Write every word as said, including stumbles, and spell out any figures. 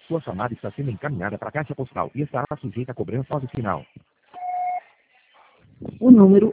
Sua chamada está sendo encaminhada para a caixa postal e estará sujeita a cobrança no final. O número